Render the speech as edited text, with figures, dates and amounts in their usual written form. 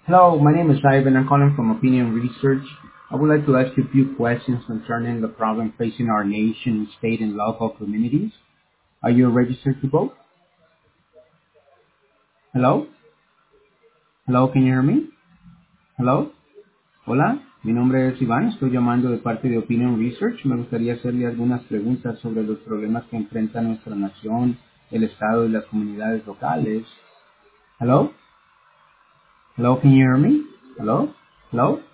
Hello, my name is Ivan. I'm calling from Opinion Research. I would like to ask you a few questions concerning the problem facing our nation, state, and local communities. Are you registered to vote? Hello? Hello, can you hear me? Hello? Hola, mi nombre es Iván. Estoy llamando de parte de Opinion Research. Me gustaría hacerle algunas preguntas sobre los problemas que enfrenta nuestra nación, el Estado y las comunidades locales. Hello? Hello, can you hear me? Hello? Hello?